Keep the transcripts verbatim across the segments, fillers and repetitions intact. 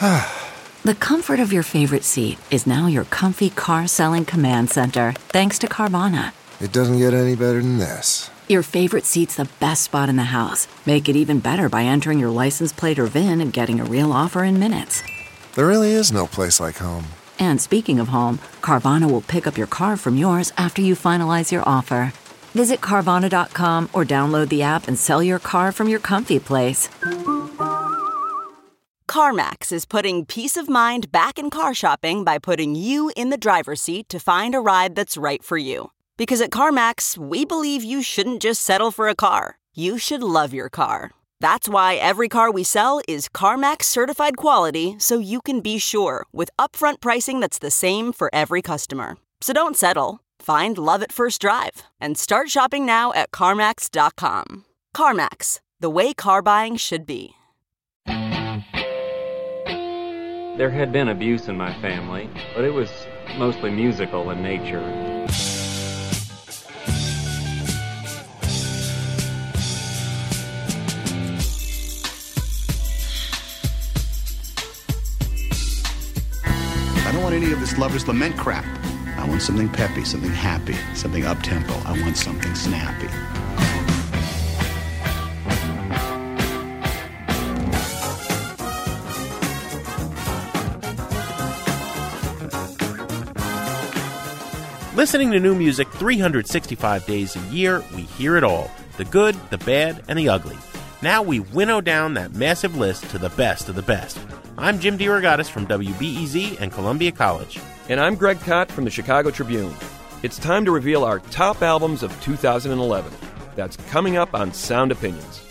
The comfort of your favorite seat is now your comfy car selling command center, thanks to Carvana. It doesn't get any better than this. Your favorite seat's the best spot in the house. Make it even better by entering your license plate or V I N and getting a real offer in minutes. There really is no place like home. And speaking of home, Carvana will pick up your car from yours after you finalize your offer. Visit Carvana dot com or download the app and sell your car from your comfy place. CarMax is putting peace of mind back in car shopping by putting you in the driver's seat to find a ride that's right for you. Because at CarMax, we believe you shouldn't just settle for a car. You should love your car. That's why every car we sell is CarMax certified quality, so you can be sure with upfront pricing that's the same for every customer. So don't settle. Find love at first drive and start shopping now at CarMax dot com. CarMax, the way car buying should be. There had been abuse in my family, but it was mostly musical in nature. I don't want any of this lover's lament crap. I want something peppy, something happy, something up-tempo. I want something snappy. Listening to new music three hundred sixty-five days a year, we hear it all. The good, the bad, and the ugly. Now we winnow down that massive list to the best of the best. I'm Jim DeRogatis from W B E Z and Columbia College. And I'm Greg Kot from the Chicago Tribune. It's time to reveal our top albums of two thousand eleven. That's coming up on Sound Opinions.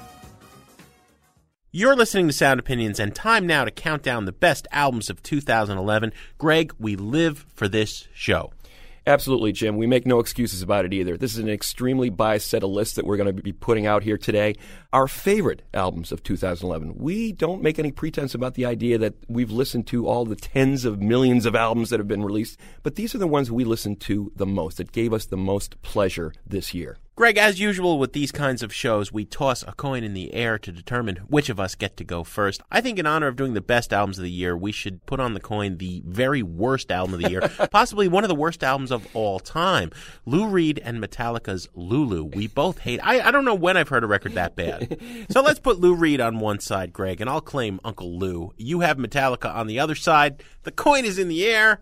You're listening to Sound Opinions, and time now to count down the best albums of two thousand eleven. Greg, we live for this show. Absolutely, Jim. We make no excuses about it either. This is an extremely biased set of lists that we're going to be putting out here today. Our favorite albums of two thousand eleven. We don't make any pretense about the idea that we've listened to all the tens of millions of albums that have been released, but these are the ones we listened to the most, that gave us the most pleasure this year. Greg, as usual with these kinds of shows, we toss a coin in the air to determine which of us get to go first. I think in honor of doing the best albums of the year, we should put on the coin the very worst album of the year, possibly one of the worst albums of all time. Lou Reed and Metallica's Lulu. We both hate. I, I don't know when I've heard a record that bad. So let's put Lou Reed on one side, Greg, and I'll claim Uncle Lou. You have Metallica on the other side. The coin is in the air.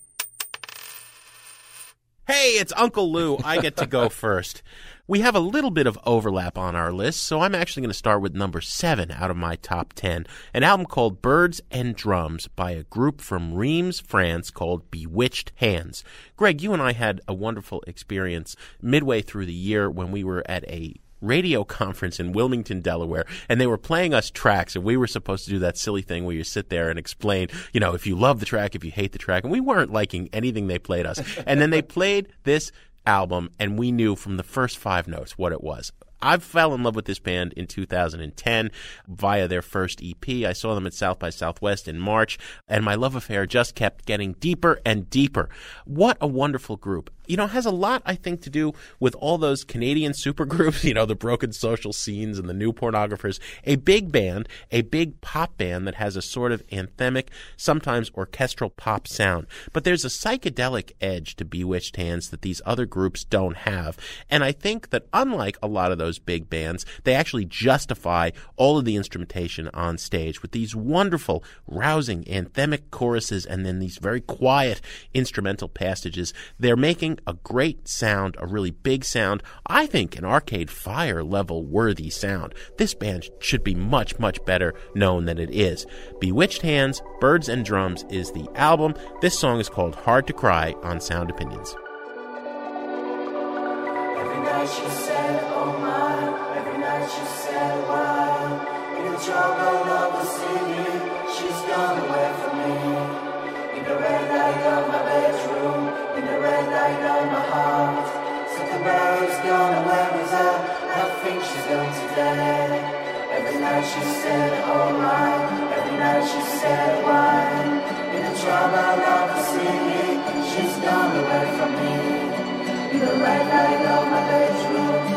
Hey, it's Uncle Lou. I get to go first. We have a little bit of overlap on our list, so I'm actually going to start with number seven out of my top ten, an album called Birds and Drums by a group from Reims, France called Bewitched Hands. Greg, you and I had a wonderful experience midway through the year when we were at a radio conference in Wilmington, Delaware, and they were playing us tracks, and we were supposed to do that silly thing where you sit there and explain, you know, if you love the track, if you hate the track, and we weren't liking anything they played us. And then they played this album, and we knew from the first five notes what it was. I fell in love with this band in two thousand ten via their first E P. I saw them at South by Southwest in March, and my love affair just kept getting deeper and deeper. What a wonderful group. You know, it has a lot, I think, to do with all those Canadian supergroups, you know, the Broken Social Scenes and the New Pornographers. A big band, a big pop band that has a sort of anthemic, sometimes orchestral pop sound. But there's a psychedelic edge to Bewitched Hands that these other groups don't have. And I think that unlike a lot of those big bands, they actually justify all of the instrumentation on stage with these wonderful, rousing, anthemic choruses and then these very quiet instrumental passages. They're making a great sound, a really big sound. I think an Arcade Fire level worthy sound. This band should be much, much better known than it is. Bewitched Hands, Birds and Drums is the album. This song is called Hard to Cry on Sound Opinions. Every night she said, oh my, every night she said, why? In the trouble of the city, she's gone away from me. In the red light of my bedroom, in the red light of my heart. Something bird's gone away with her, I think she's gone today. Every night she said, oh my, every night she said, why? In the trouble of the city, she's gone away from me. In the red light of my bedroom,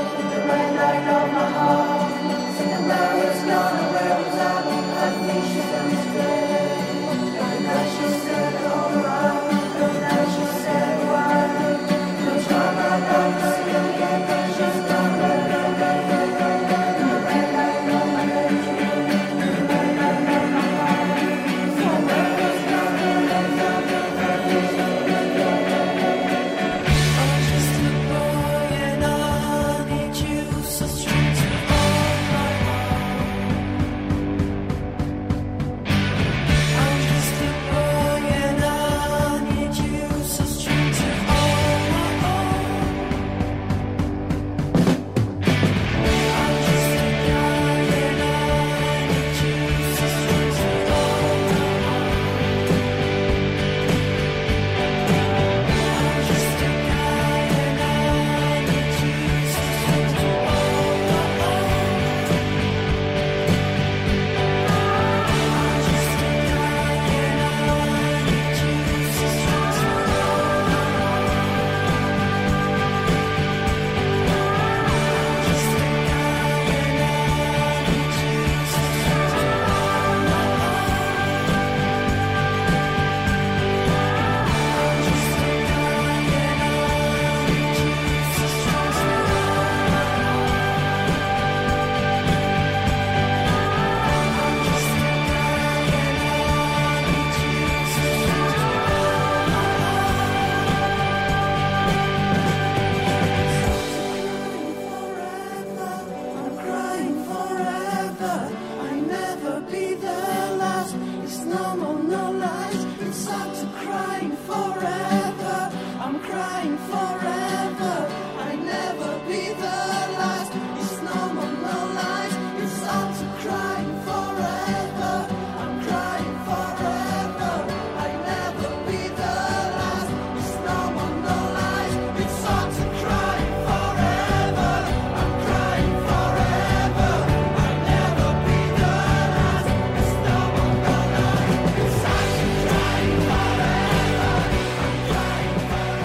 no more, no lies. It's up to crying forever. I'm crying forever. I never be the last. It's no more, no lies. It's up to crying forever. I'm crying forever. I never be the last. It's no more, no lies. It's up to crying forever. I'm crying forever. I never be the last. It's no more, no lies. It's up to crying forever. I'm crying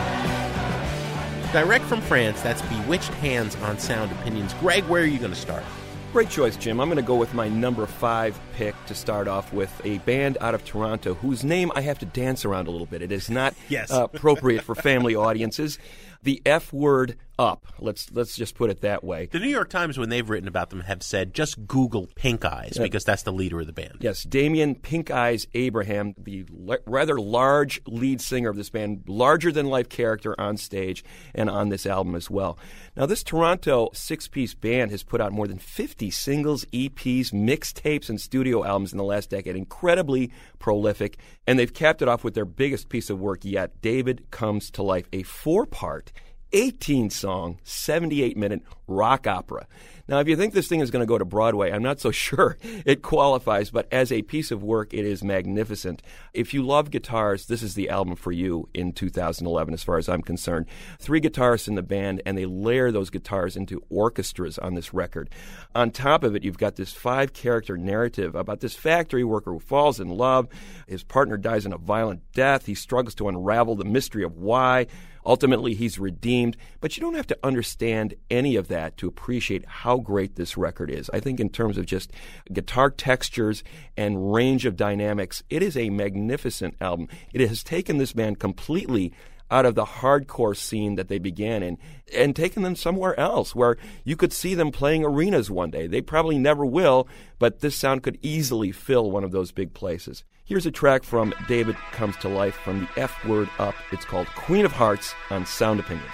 forever. Direct from France, that's Bewitched Hands on Sound Opinions. Greg, where are you going to start? Great choice, Jim. I'm going to go with my number five pick to start off with, a band out of Toronto whose name I have to dance around a little bit. It is not Yes. uh, appropriate for family audiences. The F word up. Let's let's just put it that way. The New York Times, when they've written about them, have said just Google Pink Eyes because that's the leader of the band. Yes, Damien Pink Eyes Abraham, the le- rather large lead singer of this band, larger-than-life character on stage and on this album as well. Now, this Toronto six-piece band has put out more than fifty singles, E Ps, mixtapes, and studio albums in the last decade. Incredibly prolific. And they've capped it off with their biggest piece of work yet, David Comes to Life, a four-part eighteen-song, seventy-eight minute rock opera. Now, if you think this thing is going to go to Broadway, I'm not so sure it qualifies, but as a piece of work, it is magnificent. If you love guitars, this is the album for you in two thousand eleven, as far as I'm concerned. Three guitarists in the band, and they layer those guitars into orchestras on this record. On top of it, you've got this five-character narrative about this factory worker who falls in love. His partner dies in a violent death. He struggles to unravel the mystery of why. Ultimately, he's redeemed, but you don't have to understand any of that to appreciate how great this record is. I think in terms of just guitar textures and range of dynamics, it is a magnificent album. It has taken this band completely out of the hardcore scene that they began in and taken them somewhere else where you could see them playing arenas one day. They probably never will, but this sound could easily fill one of those big places. Here's a track from David Comes to Life from the F Word Up. It's called Queen of Hearts on Sound Opinions.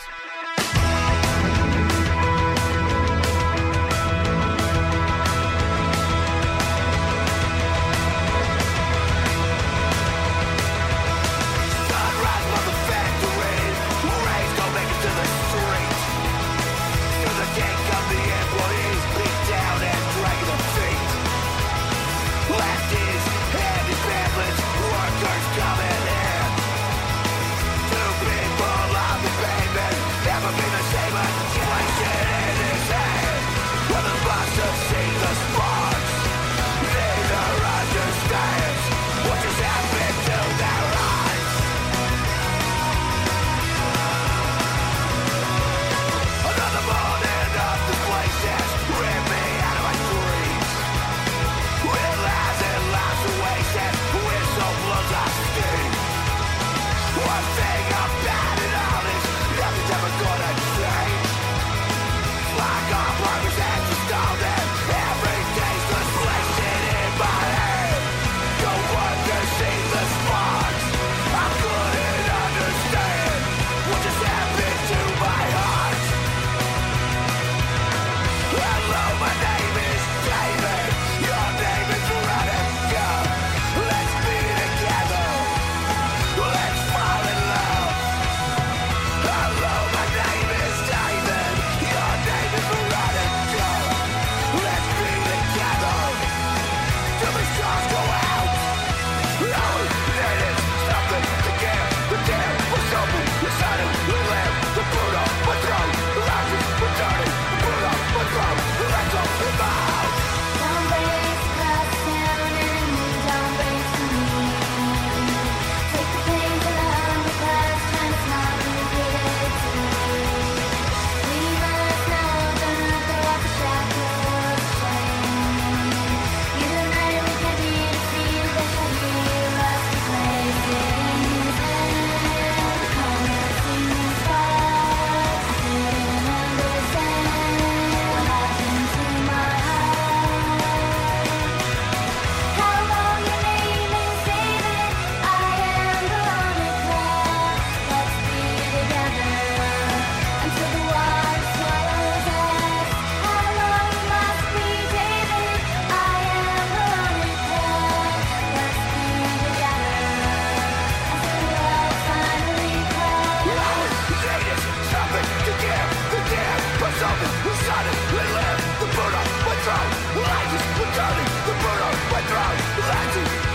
Coming in, two people on the pavement.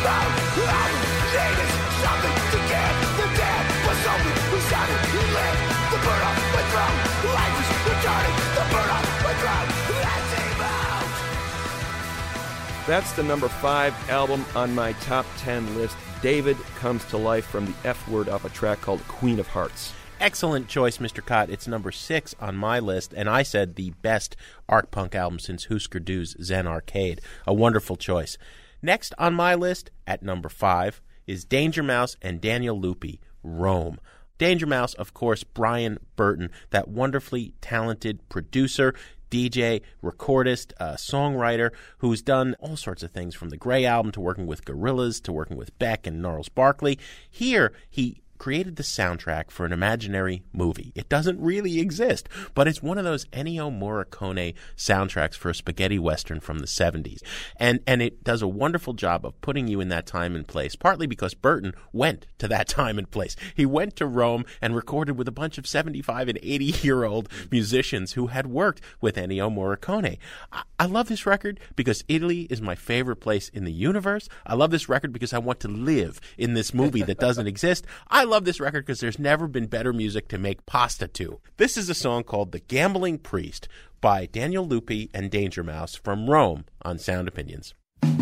That's the number five album on my top ten list. David Comes to Life from the F Word off a track called Queen of Hearts. Excellent choice, Mister Cott. It's number six on my list, and I said the best art punk album since Husker Du's Zen Arcade. A wonderful choice. Next on my list, at number five, is Danger Mouse and Daniel Lupi, Rome. Danger Mouse, of course, Brian Burton, that wonderfully talented producer, D J, recordist, uh, songwriter who's done all sorts of things from the Grey Album to working with Gorillaz to working with Beck and Gnarls Barkley. Here, he created the soundtrack for an imaginary movie. It doesn't really exist, but it's one of those Ennio Morricone soundtracks for a spaghetti western from the seventies. And and it does a wonderful job of putting you in that time and place, partly because Burton went to that time and place. He went to Rome and recorded with a bunch of seventy-five and eighty-year-old musicians who had worked with Ennio Morricone. I, I love this record because Italy is my favorite place in the universe. I love this record because I want to live in this movie that doesn't exist. I love this record because there's never been better music to make pasta to. This is a song called The Gambling Priest by Daniel Lupi and Danger Mouse from Rome on Sound Opinions.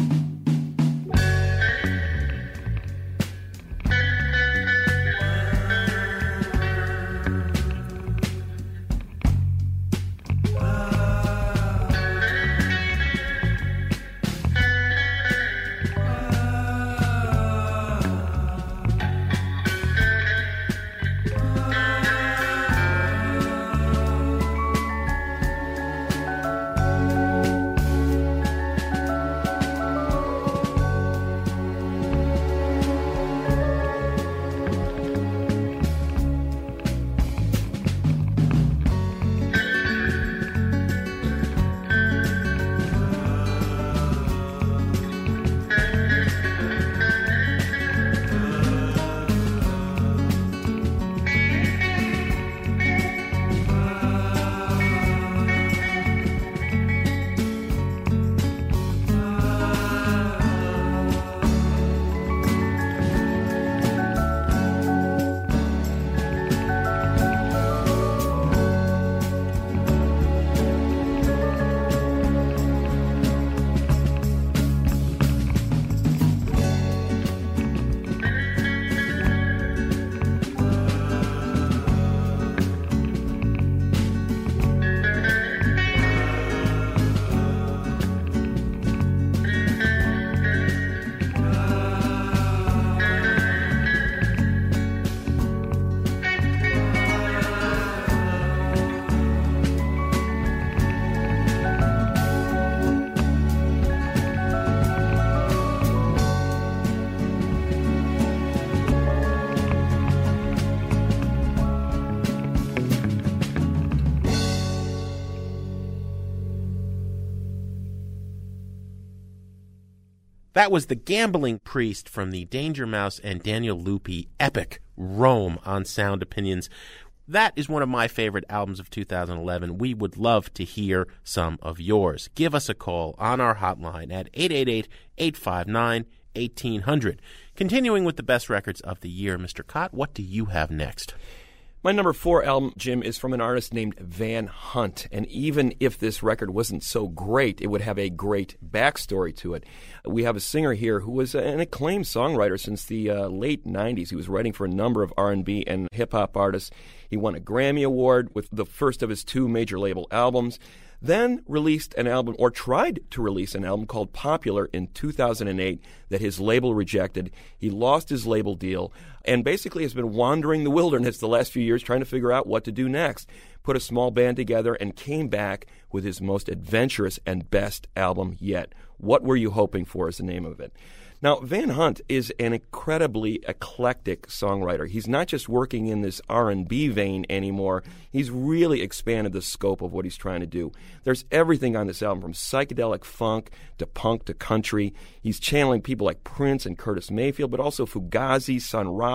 That was The Gambling Priest from the Danger Mouse and Daniel Lupi epic Rome on Sound Opinions. That is one of my favorite albums of two thousand eleven. We would love to hear some of yours. Give us a call on our hotline at eight eight eight, eight five nine, one eight zero zero. Continuing with the best records of the year, Mister Cott, what do you have next? My number four album, Jim, is from an artist named Van Hunt. And even if this record wasn't so great, it would have a great backstory to it. We have a singer here who was an acclaimed songwriter since the uh, late nineties. He was writing for a number of R and B and hip-hop artists. He won a Grammy Award with the first of his two major label albums. Then released an album, or tried to release an album called Popular in two thousand eight that his label rejected. He lost his label deal and basically has been wandering the wilderness the last few years trying to figure out what to do next. Put a small band together and came back with his most adventurous and best album yet. What Were You Hoping For is the name of it. Now, Van Hunt is an incredibly eclectic songwriter. He's not just working in this R and B vein anymore. He's really expanded the scope of what he's trying to do. There's everything on this album, from psychedelic funk to punk to country. He's channeling people like Prince and Curtis Mayfield, but also Fugazi, Sun Ra.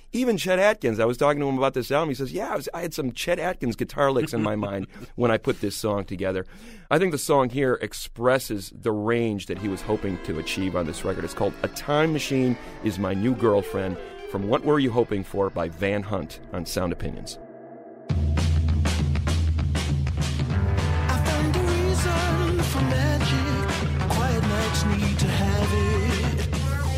Even Chet Atkins, I was talking to him about this album. He says, yeah, I, was, I had some Chet Atkins guitar licks in my mind when I put this song together. I think the song here expresses the range that he was hoping to achieve on this record. It's called A Time Machine Is My New Girlfriend, from What Were You Hoping For by Van Hunt on Sound Opinions. I found a reason for magic. Quiet nights need to have it.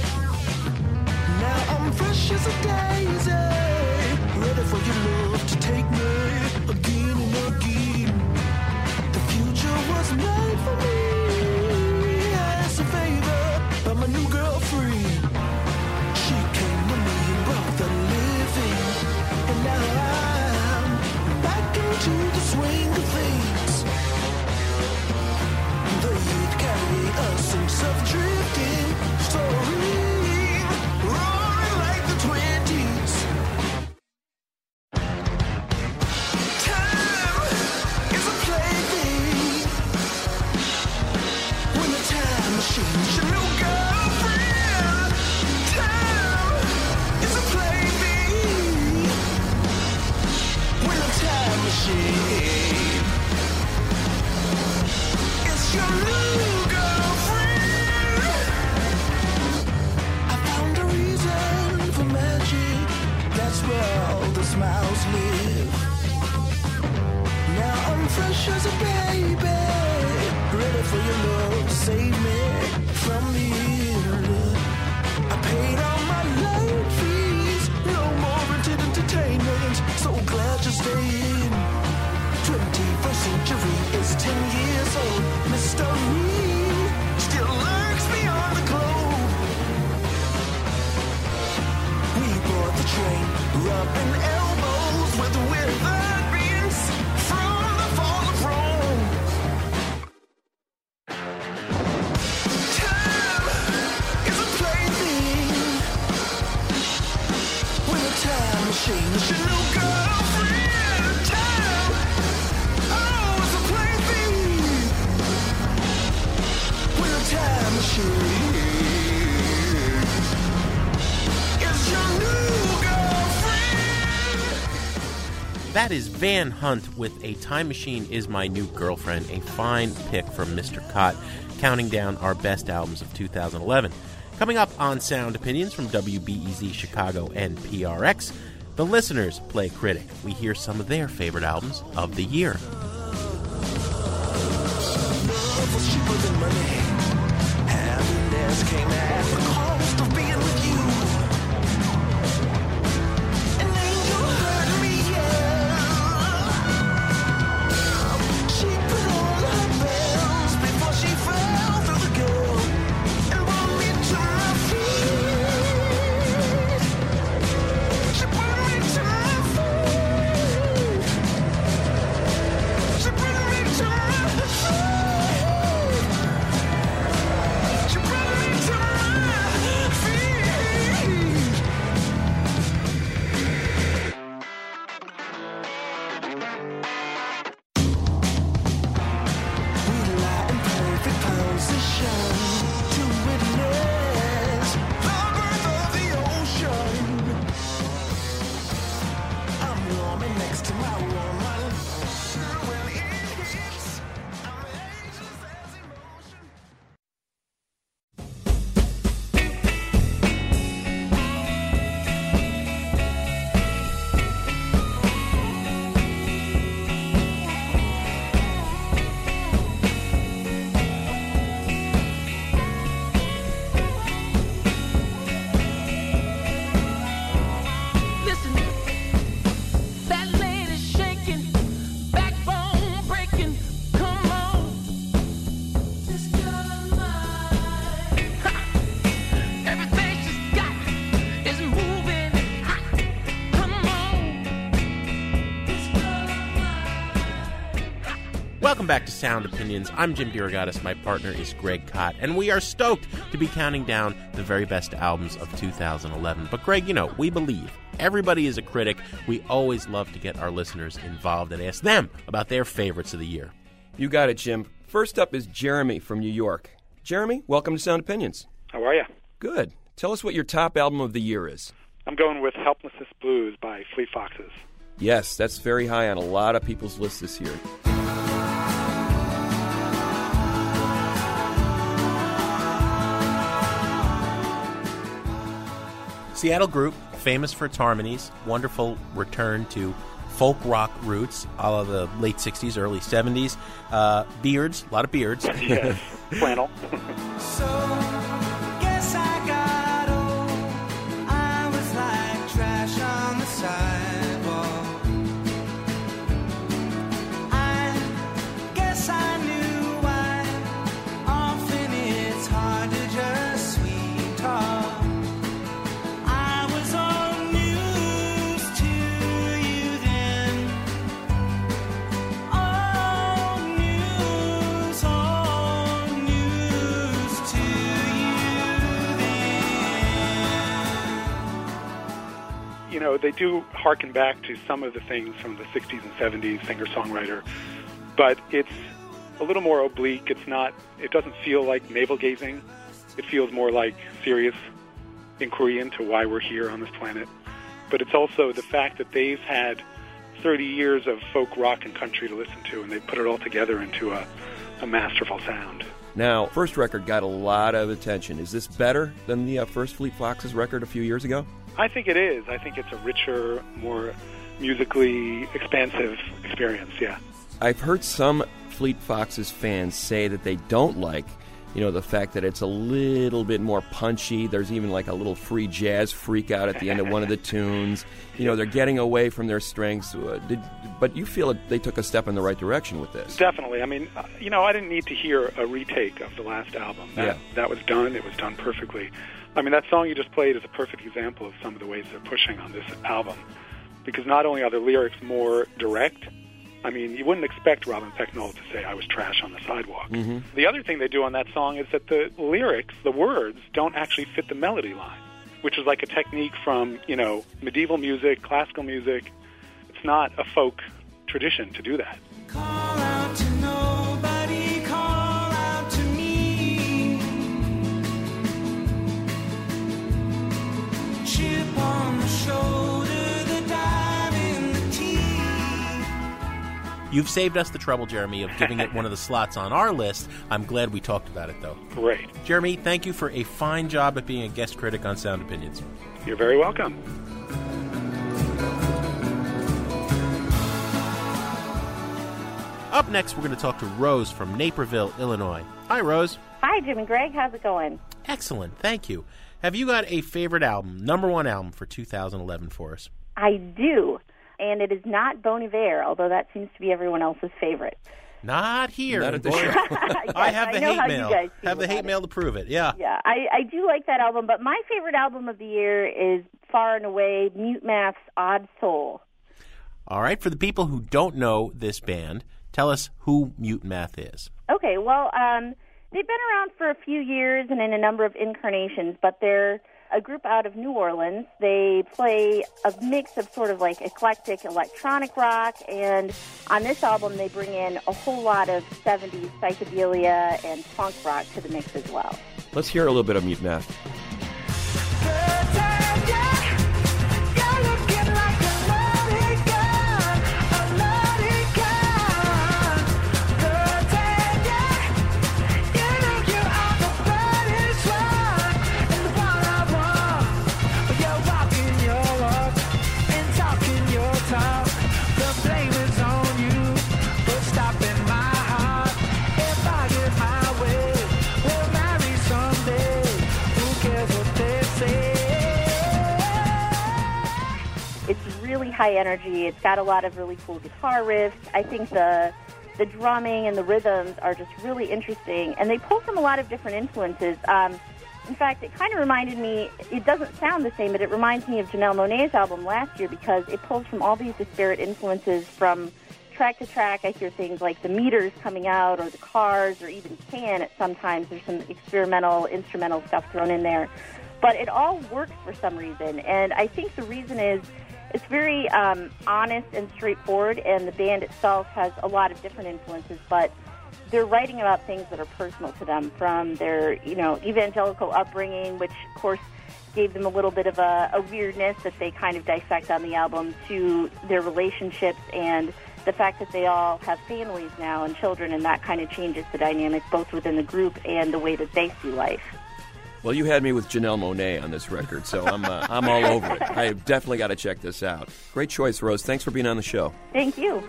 Now I'm fresh as a daisy, ready for your love to take me again and again. The future was made for me as a favor by my new girlfriend. She came to me and brought the living, and now I'm back into the swing of things. The youth carry a sense of drifting, soaring, roaring like the twenties. Time is a plaything. When the time machine's your new girlfriend. Time is a plaything. When the time machine is your new girlfriend. I found a reason for magic. That's where all the smiles live. Now I'm fresh as a baby, ready for your love. Save me from the end. I paid all my late fees. No more rented entertainment. So glad you stayed. twenty-first century is ten years old. Mystery still lurks beyond the globe. We board the train, rubbing elbows with the withered beings from the fall of Rome. Time is a plaything. When the time machine is your new girlfriend. Time, oh, it's a plaything. When the time machine is your new girlfriend. That is Van Hunt with A Time Machine Is My New Girlfriend, a fine pick from Mister Cott, counting down our best albums of two thousand eleven. Coming up on Sound Opinions from W B E Z Chicago and P R X, the listeners play critic. We hear some of their favorite albums of the year. Love was cheaper than money. Happiness came at the cost of being with you. An angel hurt me, yeah. She put on her bells before she fell through the gale and brought me to my feet. She brought me to my feet. She brought me to my feet. She brought me to my feet. We lie in perfect position to witness the birth of the ocean. I'm warming next to my woman. When it hits, I'm anxious as emotion. Listen, that lady's shaking, backbone breaking. Come on, this girl of mine. Ha! Everything she's got is moving. Ha! Come on, this girl of mine. Welcome back to Sound Opinions. I'm Jim DeRogatis. My partner is Greg Cott, and we are stoked to be counting down the very best albums of two thousand eleven. But Greg, you know, we believe everybody is a critic. We always love to get our listeners involved and ask them about their favorites of the year. You got it, Jim. First up is Jeremy from New York. Jeremy, welcome to Sound Opinions. How are you? Good. Tell us what your top album of the year is. I'm going with Helplessness Blues by Fleet Foxes. Yes, that's very high on a lot of people's lists this year. Seattle group, famous for its harmonies, wonderful return to folk rock roots, a la the late sixties, early seventies. Uh, beards, a lot of beards. Yes, flannel. So, guess I got old. I was like trash on the sidewalk. I guess I knew why. Often it's hard to just sweet talk. You know, they do harken back to some of the things from the sixties and seventies, singer-songwriter, but it's a little more oblique. It's not, it doesn't feel like navel-gazing. It feels more like serious inquiry into why we're here on this planet. But it's also the fact that they've had thirty years of folk rock and country to listen to, and they put it all together into a, a masterful sound. Now, first record got a lot of attention. Is this better than the uh, first Fleet Foxes record a few years ago? I think it is. I think it's a richer, more musically expansive experience, yeah. I've heard some Fleet Foxes fans say that they don't like, you know, the fact that it's a little bit more punchy. There's even like a little free jazz freak out at the end of one of the tunes. You know, they're getting away from their strengths. Uh, did, but you feel that they took a step in the right direction with this. Definitely. I mean, uh, you know, I didn't need to hear a retake of the last album. That, yeah. that was done. It was done perfectly. I mean, that song you just played is a perfect example of some of the ways they're pushing on this album. Because not only are the lyrics more direct, I mean, you wouldn't expect Robin Pecknold to say, I was trash on the sidewalk. Mm-hmm. The other thing they do on that song is that the lyrics, the words, don't actually fit the melody line, which is like a technique from, you know, medieval music, classical music. It's not a folk tradition to do that. Call out to nobody, call out to me. Chip on the shoulder, the dive in the teeth. You've saved us the trouble, Jeremy, of giving it one of the slots on our list. I'm glad we talked about it, though. Great. Jeremy, thank you for a fine job at being a guest critic on Sound Opinions. You're very welcome. Up next, we're going to talk to Rose from Naperville, Illinois. Hi, Rose. Hi, Jim and Greg. How's it going? Excellent. Thank you. Have you got a favorite album, number one album for two thousand eleven for us? I do, and it is not Bon Iver, although that seems to be everyone else's favorite. Not here. Not at the show. Yes, I have the I know hate how mail. You guys feel have the hate it. mail to prove it. Yeah. Yeah, I, I do like that album, but my favorite album of the year is far and away Mute Math's Odd Soul. All right. For the people who don't know this band, tell us who Mute Math is. Okay, well, um, they've been around for a few years and in a number of incarnations, but they're a group out of New Orleans. They play a mix of sort of like eclectic electronic rock, and on this album they bring in a whole lot of seventies psychedelia and funk rock to the mix as well. Let's hear a little bit of Mute Math. Really high energy. It's got a lot of really cool guitar riffs. I think the the drumming and the rhythms are just really interesting, and they pull from a lot of different influences. Um, in fact, it kind of reminded me, it doesn't sound the same, but it reminds me of Janelle Monáe's album last year because it pulls from all these disparate influences from track to track. I hear things like the meters coming out or the cars or even Can at sometimes. There's some experimental, instrumental stuff thrown in there. But it all works for some reason, and I think the reason is it's very um, honest and straightforward, and the band itself has a lot of different influences, but they're writing about things that are personal to them, from their, you know, evangelical upbringing, which, of course, gave them a little bit of a, a weirdness that they kind of dissect on the album, to their relationships and the fact that they all have families now and children, and that kind of changes the dynamic both within the group and the way that they see life. Well, you had me with Janelle Monáe on this record, so I'm uh, I'm all over it. I definitely got to check this out. Great choice, Rose. Thanks for being on the show. Thank you.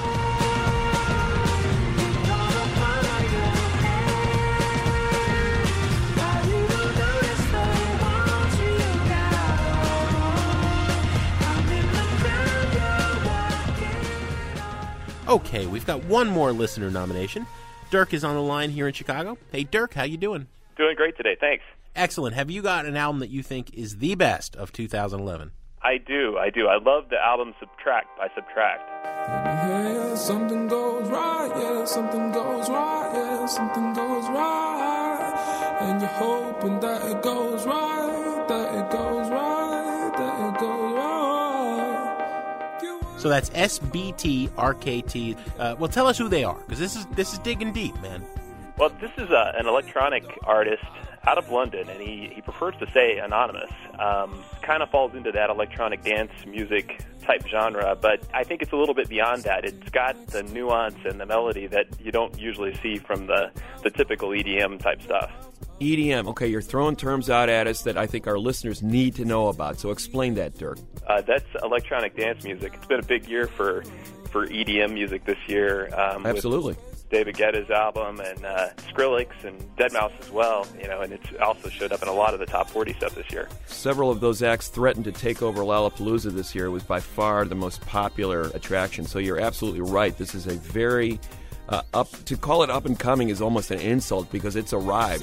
Okay, we've got one more listener nomination. Dirk is on the line here in Chicago. Hey, Dirk, how you doing? Doing great today, thanks. Excellent. Have you got an album that you think is the best of two thousand eleven? I do, I do. I love the album Subtract by Subtract. Yeah, something goes right, yeah, something goes right, yeah, something goes right. And you're hoping that it goes right, that it goes right, that it goes right. So that's S B T R K T. Uh, well, tell us who they are, because this is this is digging deep, man. Well, this is uh, an electronic artist out of London, and he, he prefers to say anonymous. Um, kind of falls into that electronic dance music type genre, but I think it's a little bit beyond that. It's got the nuance and the melody that you don't usually see from the, the typical E D M type stuff. E D M, okay, you're throwing terms out at us that I think our listeners need to know about, so explain that, Dirk. Uh, that's electronic dance music. It's been a big year for, for E D M music this year. Um, Absolutely. David Guetta's album and uh, Skrillex and deadmau five as well, you know, and it's also showed up in a lot of the top forty stuff this year. Several of those acts threatened to take over Lollapalooza this year. It was by far the most popular attraction, so you're absolutely right. This is a very, uh, up to call it up and coming is almost an insult because it's arrived.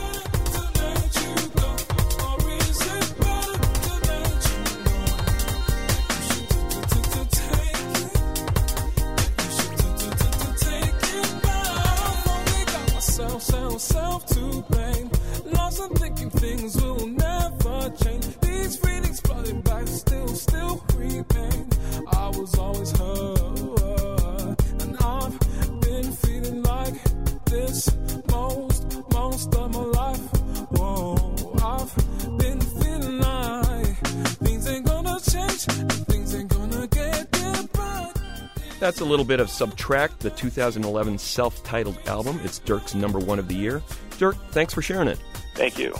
Self to blame, lost and thinking things will never change. These feelings flooding back, still, still creeping. I was always hurt, and I've been feeling like this most, most of my life. Whoa, I've been feeling like things ain't gonna change, things ain't gonna get better. That's a little bit of Subtract, the two thousand eleven self-titled album. It's Dirk's number one of the year. Dirk, thanks for sharing it. Thank you.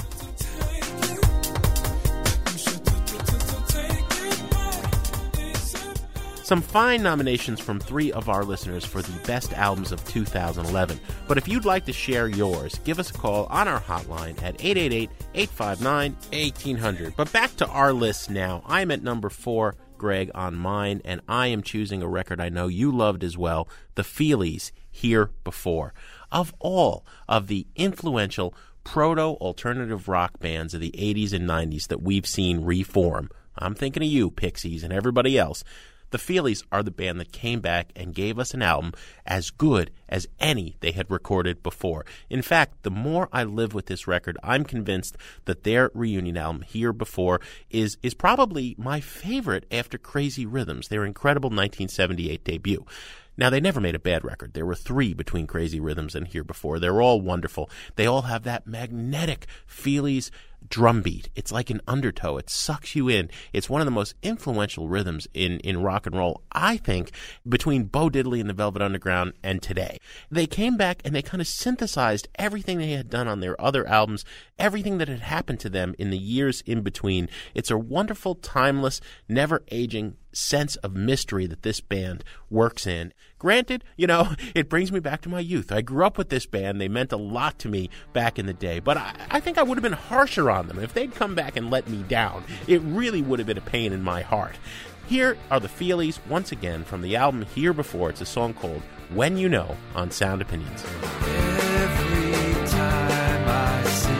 Some fine nominations from three of our listeners for the best albums of two thousand eleven. But if you'd like to share yours, give us a call on our hotline at eight eight eight, eight five nine, one eight zero zero. But back to our list now. I'm at number four, Greg, on mine, and I am choosing a record I know you loved as well, The Feelies, Here Before. Of all of the influential proto-alternative rock bands of the eighties and nineties that we've seen reform, I'm thinking of you, Pixies, and everybody else, The Feelies are the band that came back and gave us an album as good as any they had recorded before. In fact, the more I live with this record, I'm convinced that their reunion album, Here Before, is is probably my favorite after Crazy Rhythms, their incredible nineteen seventy-eight debut. Now, they never made a bad record. There were three between Crazy Rhythms and Here Before. They're all wonderful. They all have that magnetic Feelies drum beat. It's like an undertow. It sucks you in. It's one of the most influential rhythms in, in rock and roll, I think, between Bo Diddley and the Velvet Underground and today. They came back and they kind of synthesized everything they had done on their other albums, everything that had happened to them in the years in between. It's a wonderful, timeless, never-aging sense of mystery that this band works in. Granted, you know, it brings me back to my youth. I grew up with this band. They meant a lot to me back in the day. But I, I think I would have been harsher on them. If they'd come back and let me down, it really would have been a pain in my heart. Here are the Feelies, once again, from the album Here Before. It's a song called When You Know on Sound Opinions. Every time I see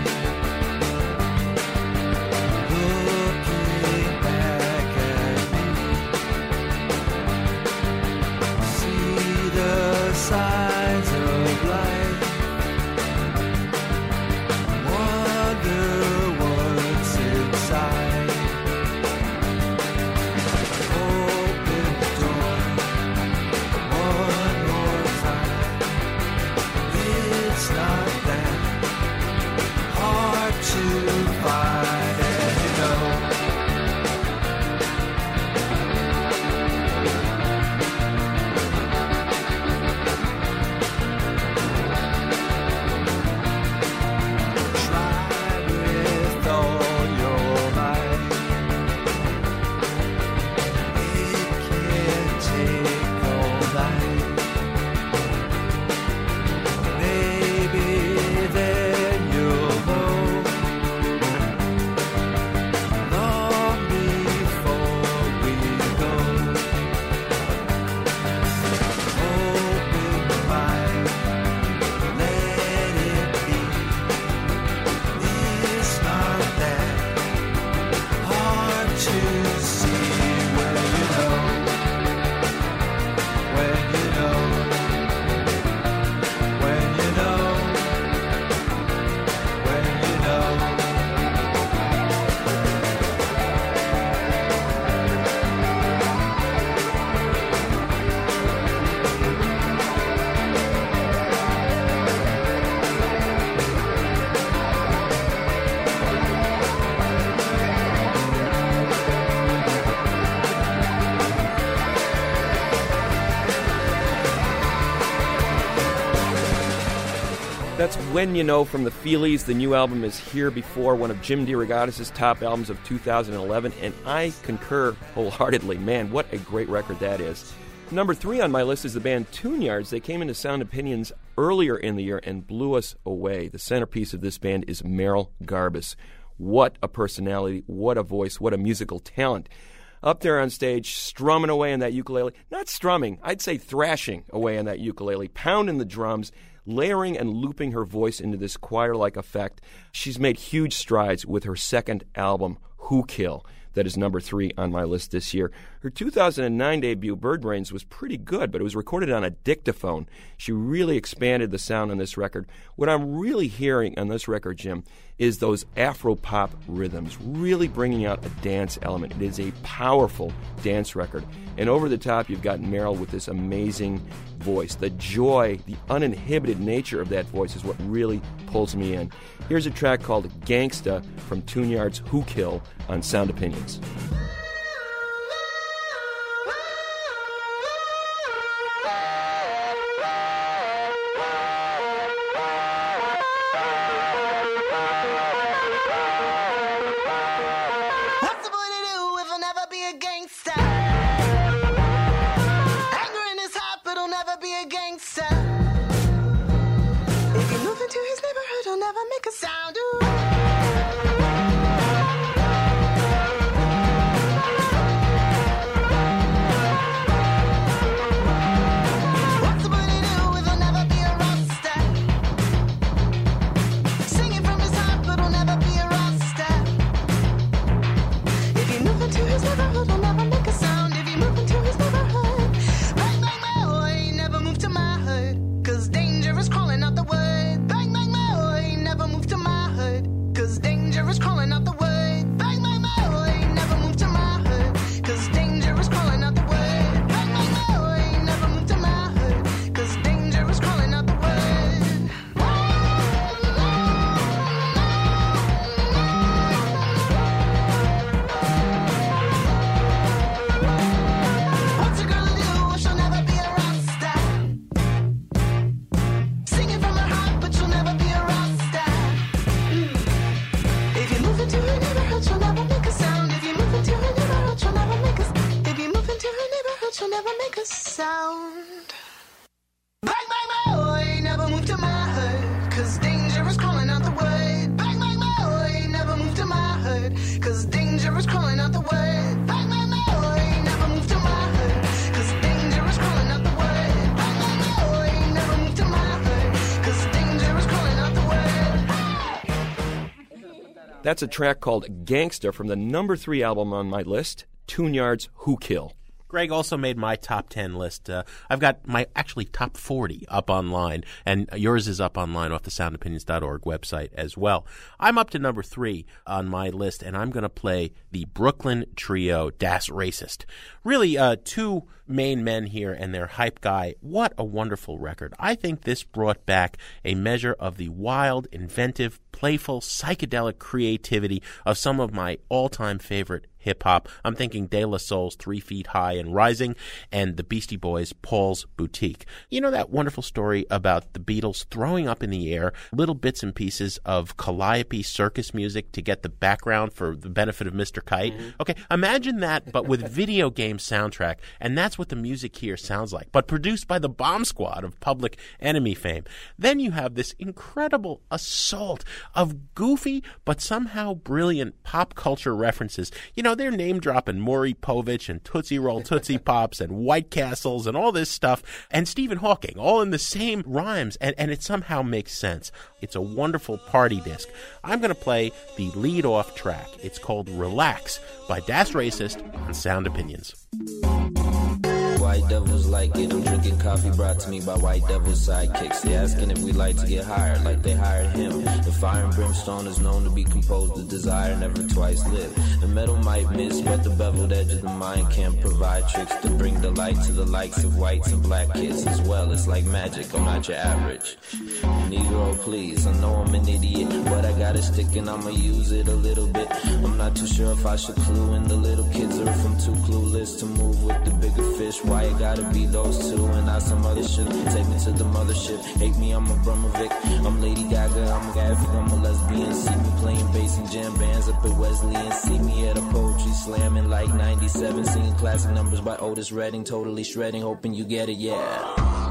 signs of life, wonder what's inside. Open the door one more time. That's When You Know from the Feelies. The new album is Here Before, one of Jim DeRogatis' top albums of two thousand eleven, and I concur wholeheartedly. Man, what a great record that is. Number three on my list is the band Tune Yards. They came into Sound Opinions earlier in the year and blew us away. The centerpiece of this band is Merrill Garbus. What a personality, what a voice, what a musical talent. Up there on stage, strumming away on that ukulele. Not strumming, I'd say thrashing away on that ukulele, pounding the drums, layering and looping her voice into this choir-like effect. She's made huge strides with her second album, Who Kill, that is number three on my list this year. Her two thousand nine debut, Bird Brains, was pretty good, but it was recorded on a dictaphone. She really expanded the sound on this record. What I'm really hearing on this record, Jim, is those Afro-pop rhythms, really bringing out a dance element. It is a powerful dance record. And over the top, you've got Merrill with this amazing voice. The joy, the uninhibited nature of that voice is what really pulls me in. Here's a track called Gangsta from Tune Yards' Who Kill on Sound Opinions. That's a track called Gangsta from the number three album on my list, Tune Yards' Who Kill. Greg also made my top ten list. Uh, I've got my actually top forty up online, and yours is up online off the sound opinions dot org website as well. I'm up to number three on my list, and I'm going to play the Brooklyn trio Das Racist. Really, uh, two main men here and their hype guy. What a wonderful record. I think this brought back a measure of the wild, inventive, playful, psychedelic creativity of some of my all-time favorite hip-hop. I'm thinking De La Soul's Three Feet High and Rising, and the Beastie Boys' Paul's Boutique. You know that wonderful story about the Beatles throwing up in the air little bits and pieces of Calliope circus music to get the background for the benefit of Mister Kite? Mm-hmm. Okay, imagine that, but with video game soundtrack, and that's what the music here sounds like, but produced by the Bomb Squad of Public Enemy fame. Then you have this incredible assault of goofy but somehow brilliant pop culture references. You know, they're name-dropping Maury Povich and Tootsie Roll Tootsie Pops and White Castles and all this stuff, and Stephen Hawking, all in the same rhymes, and, and it somehow makes sense. It's a wonderful party disc. I'm going to play the lead-off track. It's called Relax by Das Racist on Sound Opinions. White devils like it. I'm drinking coffee brought to me by white devils sidekicks. They asking if we like to get hired, like they hired him. The fire and brimstone is known to be composed of desire, never twice lived. The metal might miss, but the beveled edge of the mind can provide tricks to bring delight to the likes of whites and black kids as well. It's like magic, I'm not your average Negro, please. I know I'm an idiot, but I got a stick and I'ma use it a little bit. I'm not too sure if I should clue in the little kids or if I'm too clueless to move with the bigger fish. Why it gotta be those two and not some other shit? Take me to the mothership. Hate me, I'm a Brumovic. I'm Lady Gaga, I'm a Gaffic, I'm a lesbian. See me playing bass and jam bands up at Wesley and see me at a poetry slam in like ninety-seven, singing classic numbers by Otis Redding, totally shredding, hoping you get it, yeah.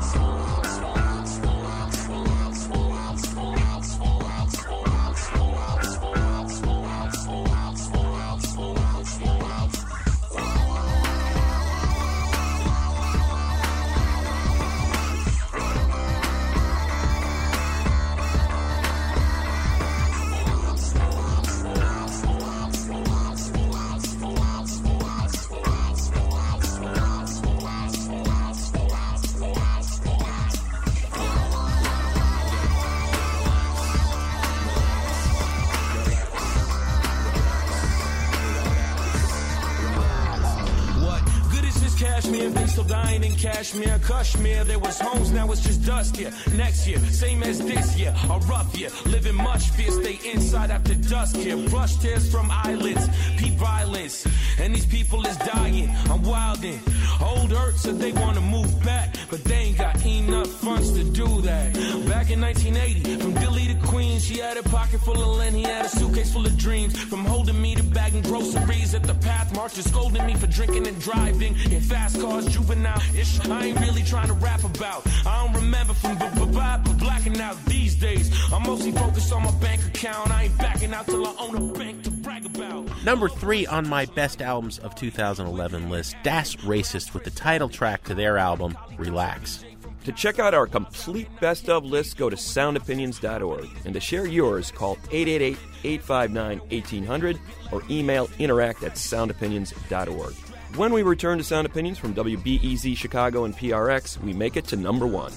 Kashmir, Kashmir, there was homes, now it's just dust here. Next year, same as this year, a rough year. Living much fear, stay inside after dusk here. Brush tears from eyelids, peep violence. And these people is dying, I'm wildin'. Old Earth said they wanna move back, but they ain't got enough funds to do that. Back in nineteen eighty, from Dilly to Queens, she had a pocket full of lint, he had a suitcase full of dreams. From holding me to bagging groceries at the path march to scolding me for drinking and driving in fast cars, juvenile-ish. I ain't really trying to rap about. I don't remember from blacking out these days. I'm mostly focused on my bank account. I ain't backing out till I own a bank to brag about. Number three on my best albums of two thousand eleven list, Das Racist with the title track to their album, Relax. To check out our complete best of list, go to sound opinions dot org. And to share yours, call eight eight eight, eight five nine, one eight hundred or email interact at sound opinions dot org. When we return to Sound Opinions from W B E Z Chicago and P R X, we make it to number one.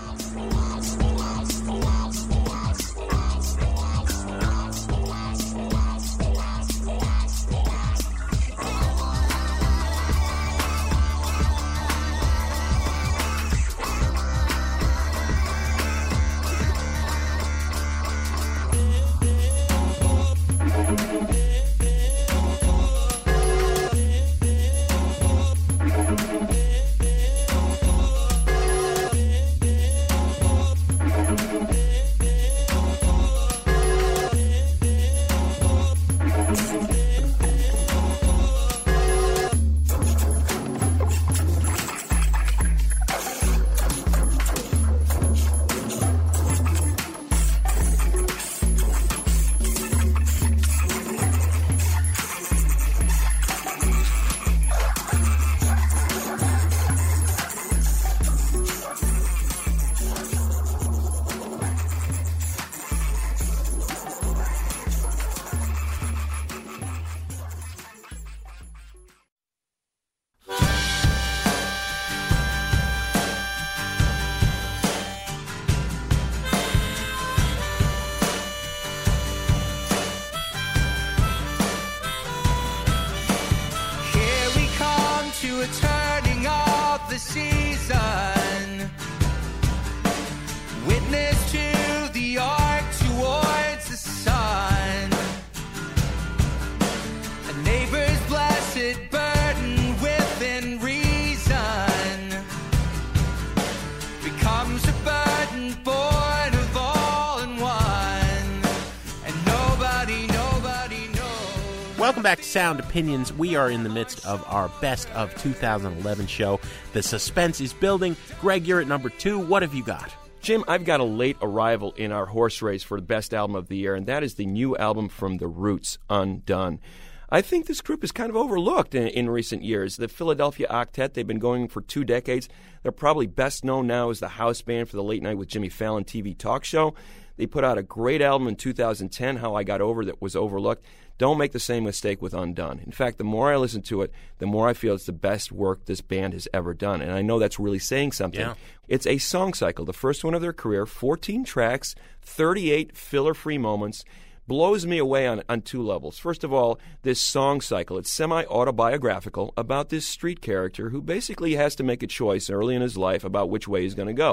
Welcome back to Sound Opinions. We are in the midst of our Best of two thousand eleven show. The suspense is building. Greg, you're at number two. What have you got? Jim, I've got a late arrival in our horse race for the best album of the year, and that is the new album from The Roots, Undone. I think this group is kind of overlooked in, in recent years. The Philadelphia Octet, they've been going for two decades. They're probably best known now as the house band for the Late Night with Jimmy Fallon T V talk show. They put out a great album in two thousand ten, How I Got Over, that was overlooked. Don't make the same mistake with Undone. In fact, the more I listen to it, the more I feel it's the best work this band has ever done. And I know that's really saying something. Yeah. It's a song cycle, the first one of their career, fourteen tracks, thirty-eight filler-free moments. Blows me away on, on two levels. First of all, this song cycle, it's semi-autobiographical about this street character who basically has to make a choice early in his life about which way he's going to go.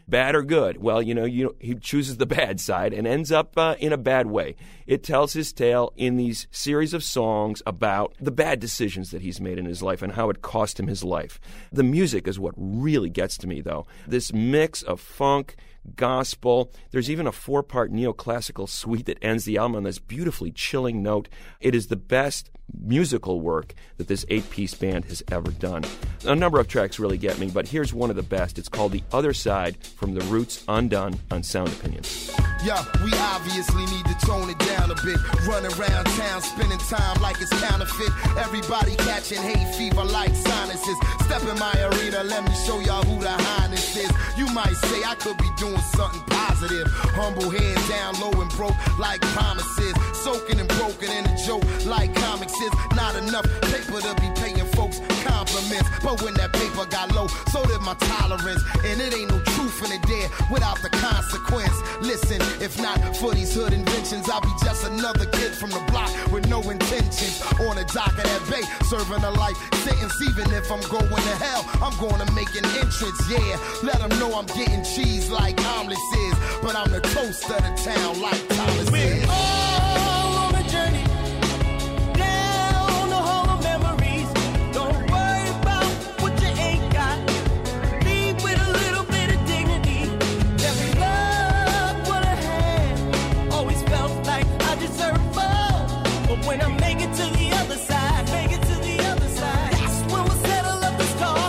Bad or good? Well, you know, you, he chooses the bad side and ends up uh, in a bad way. It tells his tale in these series of songs about the bad decisions that he's made in his life and how it cost him his life. The music is what really gets to me, though. This mix of funk, gospel. There's even a four-part neoclassical suite that ends the album on this beautifully chilling note. It is the best musical work that this eight-piece band has ever done. A number of tracks really get me, but here's one of the best. It's called The Other Side from The Roots, Undone, on Sound Opinions. Yeah, we obviously need to tone it down a bit. Run around town, spending time like it's counterfeit. Everybody catching hay fever like sinuses. Step in my arena, let me show y'all who the highness is. You might say I could be doing something positive. Humble head down low and broke like promises. Soaking and broken in a joke like comics is. Not enough paper to be paying folks compliments. But when that paper got low, so did my tolerance. And it ain't no truth in it there without the consequence. Listen, if not for these hood inventions, I'll be just another kid from the block with no intentions. On the dock of that bay, serving a life sentence. Even if I'm going to hell, I'm going to make an entrance, yeah. Let them know I'm getting cheese like omelets is. But I'm the toast of the town like Thomas We're is. all on a journey down the hall of memories. Don't worry about what you ain't got. Leave with a little bit of dignity. Every love what I had always felt like I deserved more. But when I make it to the other side, make it to the other side, that's when we'll settle up the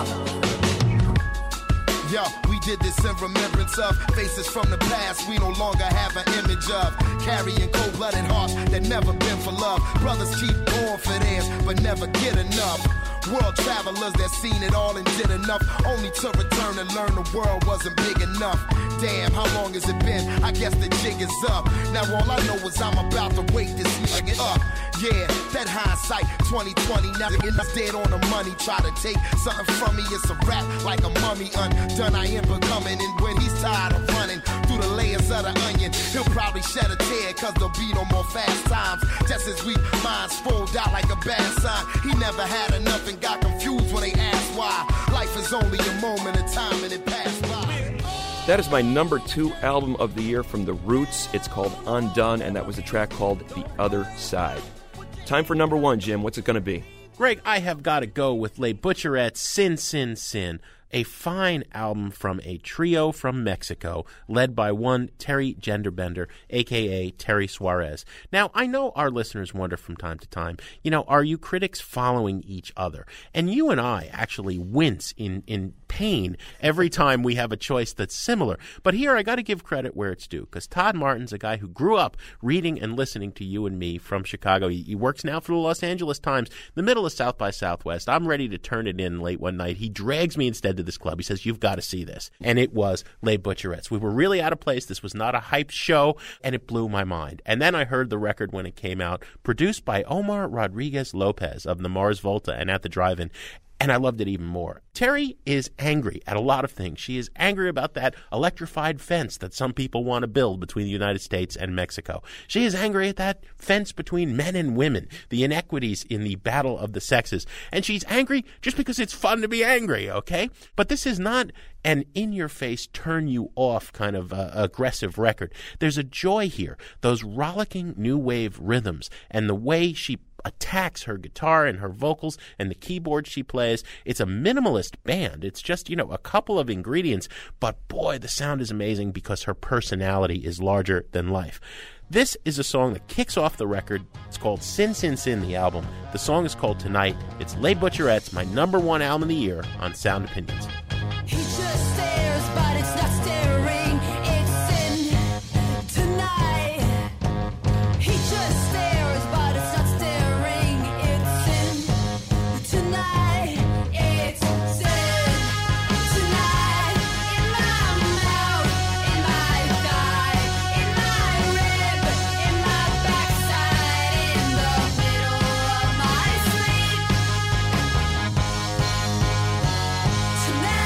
score. Yo, we did this in remembrance of faces from the past we no longer have an image of. Carrying cold-blooded hearts that never been for love. Brothers keep going for theirs, but never get enough. World travelers that seen it all and did enough, only to return and learn the world wasn't big enough. Damn, how long has it been? I guess the jig is up. Now all I know is I'm about to wake this nigga up. Yeah, that hindsight twenty twenty, now it's dead on the money. Try to take something from me, it's a rap like a mummy undone. I am becoming, and when he's tired of running through the layers of the onion, he'll probably shed a tear, cause there'll be no more fast times. Just as we minds fold out like a bad sign. He never had enough and got confused when they asked why. Life is only a moment of time and it passed by. That is my number two album of the year from The Roots. It's called Undone, and that was a track called The Other Side. Time for number one, Jim. What's it going to be? Greg, I have got to go with Les Butcherettes' Sin, Sin, Sin, a fine album from a trio from Mexico led by one Terry Genderbender, a k a. Terry Suarez. Now, I know our listeners wonder from time to time, you know, are you critics following each other? And you and I actually wince in, in pain every time we have a choice that's similar. But here I got to give credit where it's due, because Todd Martin's a guy who grew up reading and listening to you and me from Chicago. He, he works now for the Los Angeles Times, the middle of South by Southwest. I'm ready to turn it in late one night. He drags me instead to this club. He says, you've got to see this. And it was Les Butcherettes. We were really out of place. This was not a hyped show, and it blew my mind. And then I heard the record when it came out, produced by Omar Rodriguez Lopez of the Mars Volta and At the Drive-In. And I loved it even more. Terry is angry at a lot of things. She is angry about that electrified fence that some people want to build between the United States and Mexico. She is angry at that fence between men and women, the inequities in the battle of the sexes. And she's angry just because it's fun to be angry, okay? But this is not an in-your-face, turn-you-off kind of uh, aggressive record. There's a joy here, those rollicking new wave rhythms, and the way she attacks her guitar and her vocals and the keyboard she plays. It's a minimalist band. It's just, you know, a couple of ingredients, but boy, the sound is amazing because her personality is larger than life. This is a song that kicks off the record. It's called Sin, Sin, Sin, the album. The song is called Tonight. It's Les Butcherettes, my number one album of the year on Sound Opinions. He just stares, but it's not staring. It's sin tonight. He just stares, but it's not staring. It's sin tonight. It's sin tonight. In my mouth, in my thigh, in my rib, in my backside, in the middle of my sleep. Tonight.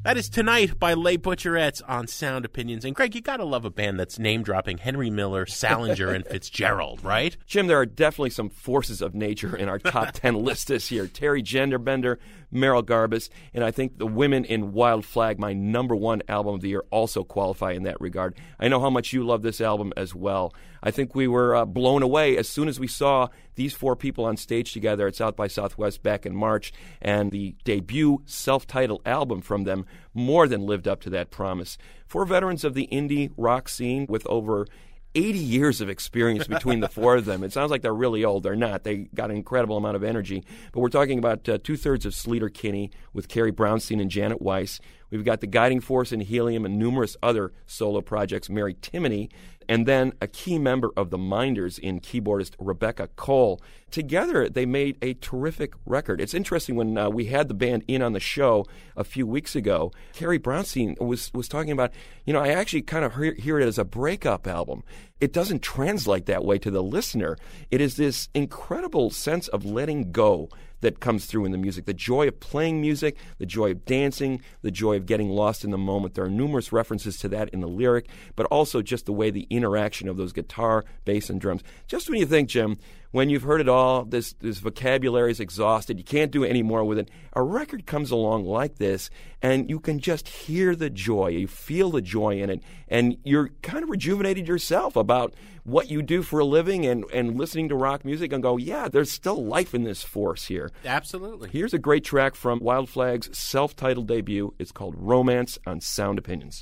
That is Tonight by Les Butcherettes on Sound Opinions. And Greg, you got to love a band that's name-dropping Henry Miller, Salinger, and Fitzgerald, right? Jim, there are definitely some forces of nature in our top ten list this year. Terry Genderbender, Merrill Garbus, and I think the women in Wild Flag, my number one album of the year, also qualify in that regard. I know how much you love this album as well. I think we were uh, blown away as soon as we saw these four people on stage together at South by Southwest back in March, and the debut self-titled album from them more than lived up to that promise. Four veterans of the indie rock scene with over eighty years of experience between the four of them. It sounds like they're really old. They're not. They got an incredible amount of energy. But we're talking about uh, two-thirds of Sleater Kinney with Carrie Brownstein and Janet Weiss. We've got the guiding force in Helium and numerous other solo projects, Mary Timoney, and then a key member of the Minders in keyboardist Rebecca Cole. Together, they made a terrific record. It's interesting, when uh, we had the band in on the show a few weeks ago, Carrie Brownstein was, was talking about, you know, I actually kind of hear, hear it as a breakup album. It doesn't translate that way to the listener. It is this incredible sense of letting go that comes through in the music. The joy of playing music, the joy of dancing, the joy of getting lost in the moment. There are numerous references to that in the lyric, but also just the way the interaction of those guitar, bass, and drums. Just when you think, Jim, when you've heard it all, this, this vocabulary is exhausted, you can't do any more with it, a record comes along like this, and you can just hear the joy, you feel the joy in it, and you're kind of rejuvenated yourself about what you do for a living and, and listening to rock music and go, yeah, there's still life in this force here. Absolutely. Here's a great track from Wild Flag's self-titled debut. It's called Romance on Sound Opinions.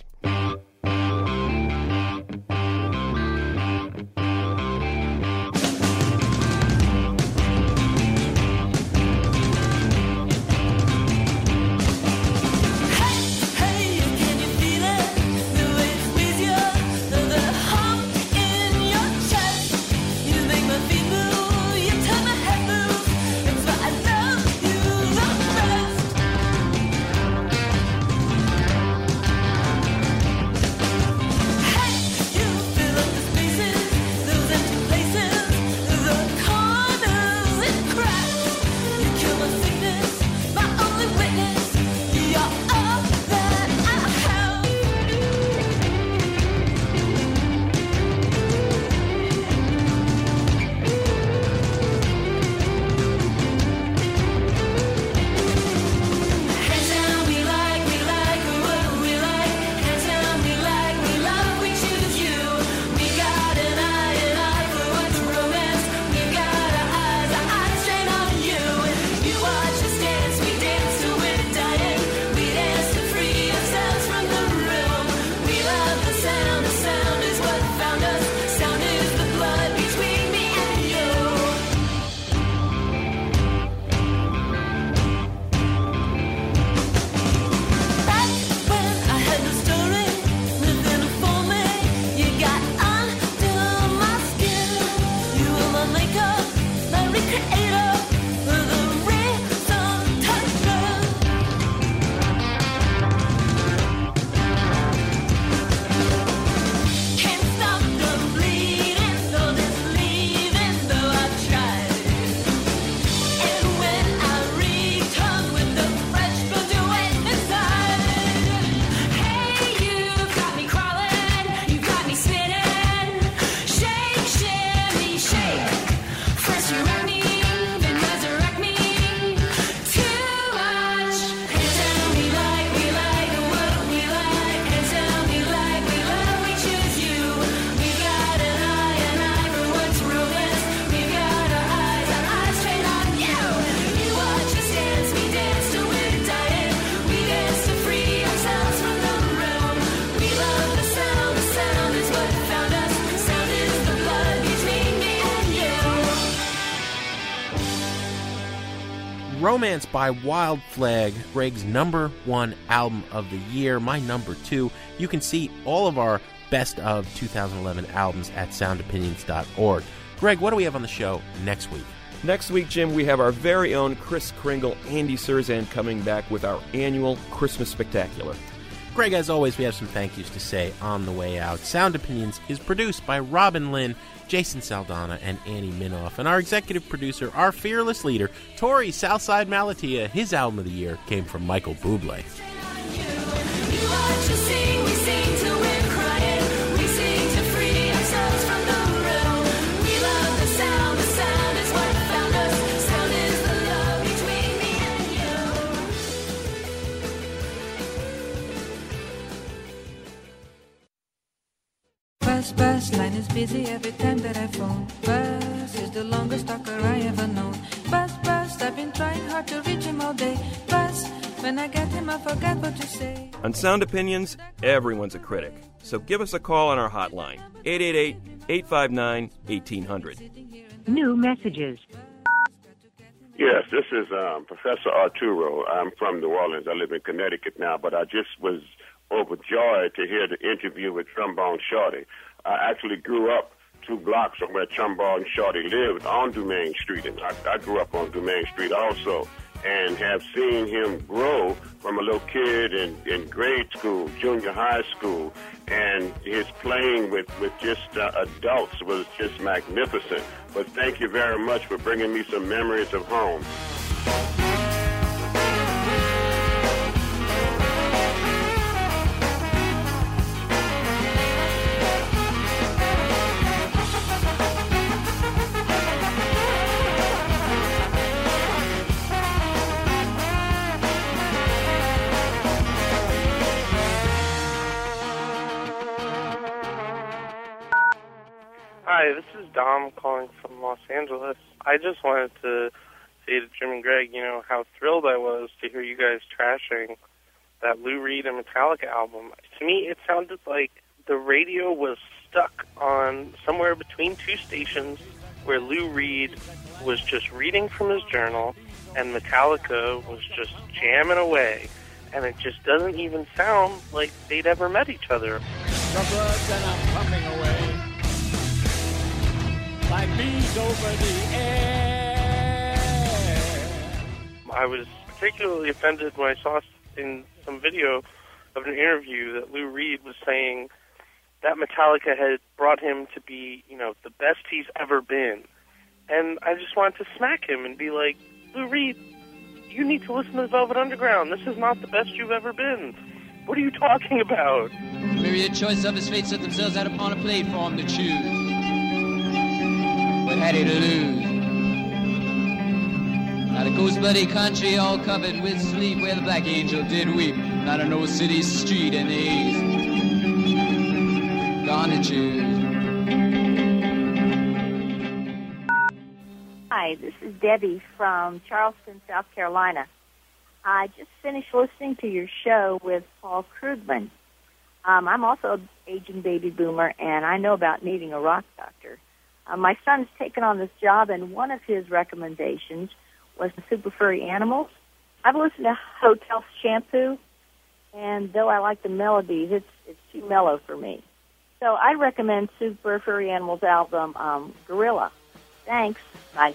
Romance by Wild Flag, Greg's number one album of the year, my number two. You can see all of our best of two thousand eleven albums at sound opinions dot org. Greg, what do we have on the show next week? Next week, Jim, we have our very own Chris Kringle, Andy Surzan coming back with our annual Christmas Spectacular. Greg, as always, we have some thank yous to say on the way out. Sound Opinions is produced by Robin Lynn, Jason Saldana, and Annie Minoff. And our executive producer, our fearless leader, Tori Southside Malatia. His album of the year came from Michael Bublé. line is busy every time that I phone. Buzz is the longest talker I ever known. Buzz, Buzz, I've been trying hard to reach him all day. Buzz, when I get him I forget what to say. On Sound Opinions, everyone's a critic. So give us a call on our hotline, eight eight eight, eight five nine, one eight hundred. New messages. Yes, this is um, Professor Arturo. I'm from New Orleans. I live in Connecticut now, but I just was overjoyed to hear the interview with Trombone Shorty. I actually grew up two blocks from where Trombone Shorty lived on Dumaine Street, and I, I grew up on Dumaine Street also, and have seen him grow from a little kid in, in grade school, junior high school, and his playing with, with just uh, adults was just magnificent. But thank you very much for bringing me some memories of home. Hi, this is Dom calling from Los Angeles. I just wanted to say to Jim and Greg, you know, how thrilled I was to hear you guys trashing that Lou Reed and Metallica album. To me, it sounded like the radio was stuck on somewhere between two stations where Lou Reed was just reading from his journal and Metallica was just jamming away. And it just doesn't even sound like they'd ever met each other. Suburbs and I'm coming away. Like bees over the air. I was particularly offended when I saw in some video of an interview that Lou Reed was saying that Metallica had brought him to be, you know, the best he's ever been. And I just wanted to smack him and be like, Lou Reed, you need to listen to the Velvet Underground. This is not the best you've ever been. What are you talking about? Myriad choice of his fate set themselves out upon a plate for him to choose. What had he to lose? Now the ghost bloody country all covered with sleep, where the black angel did weep, not in no city street in the east. Gone to choose. Hi, this is Debbie from Charleston, South Carolina. I just finished listening to your show with Paul Krugman. Um, I'm also an aging baby boomer, and I know about needing a rock doctor. Uh, my son's taken on this job, and one of his recommendations was the Super Furry Animals. I've listened to Hotel Shampoo, and though I like the melodies, it's it's too mellow for me. So I recommend Super Furry Animals' album, um, Gorilla. Thanks. Bye.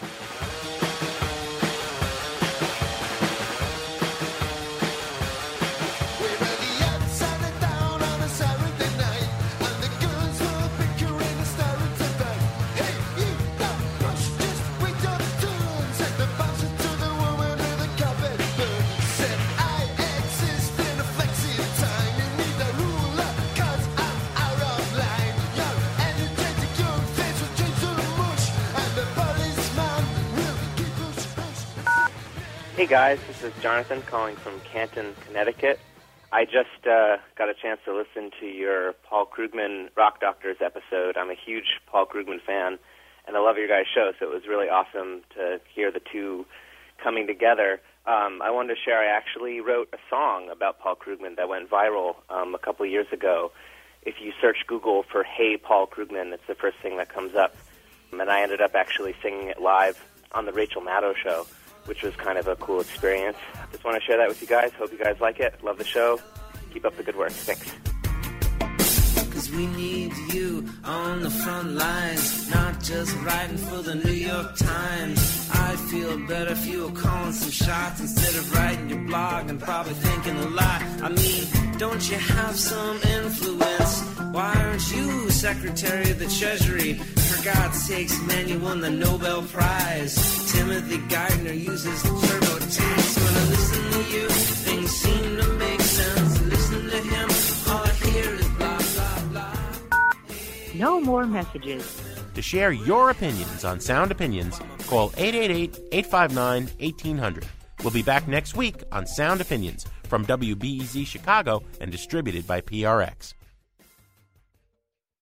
Hey guys, this is Jonathan calling from Canton, Connecticut. I just uh, got a chance to listen to your Paul Krugman Rock Doctors episode. I'm a huge Paul Krugman fan, and I love your guys' show, so it was really awesome to hear the two coming together. Um, I wanted to share I actually wrote a song about Paul Krugman that went viral um, a couple years ago. If you search Google for Hey Paul Krugman, it's the first thing that comes up. And I ended up actually singing it live on the Rachel Maddow show, which was kind of a cool experience. Just want to share that with you guys. Hope you guys like it. Love the show. Keep up the good work. Thanks. Cause we need you on the front lines, not just writing for the New York Times. I'd feel better if you were calling some shots instead of writing your blog and probably thinking a lot. I mean, don't you have some influence? Why aren't you Secretary of the Treasury? For God's sakes, man, you won the Nobel Prize. Timothy Geithner uses TurboTax. When I listen to you, things seem to make sense. Listen to him, all I hear is blah, blah, blah. No more messages. To share your opinions on Sound Opinions, call eight eight eight, eight five nine, one eight hundred. We'll be back next week on Sound Opinions from W B E Z Chicago and distributed by P R X.